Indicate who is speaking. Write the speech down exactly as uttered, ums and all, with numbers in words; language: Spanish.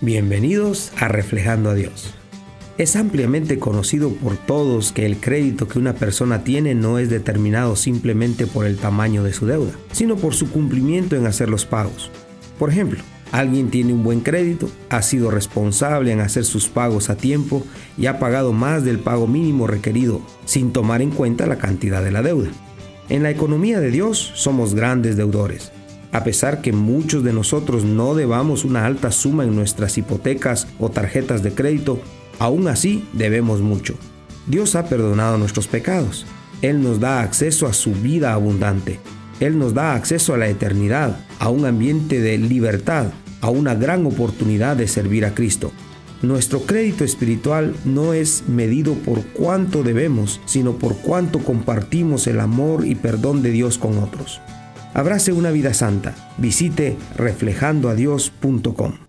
Speaker 1: Bienvenidos a Reflejando a Dios. Es ampliamente conocido por todos que el crédito que una persona tiene no es determinado simplemente por el tamaño de su deuda, sino por su cumplimiento en hacer los pagos. Por ejemplo, alguien tiene un buen crédito, ha sido responsable en hacer sus pagos a tiempo y ha pagado más del pago mínimo requerido, sin tomar en cuenta la cantidad de la deuda. En la economía de Dios somos grandes deudores. A pesar que muchos de nosotros no debamos una alta suma en nuestras hipotecas o tarjetas de crédito, aún así debemos mucho. Dios ha perdonado nuestros pecados. Él nos da acceso a su vida abundante. Él nos da acceso a la eternidad, a un ambiente de libertad, a una gran oportunidad de servir a Cristo. Nuestro crédito espiritual no es medido por cuánto debemos, sino por cuánto compartimos el amor y perdón de Dios con otros. Abrace una vida santa. Visite reflejando a dios punto com.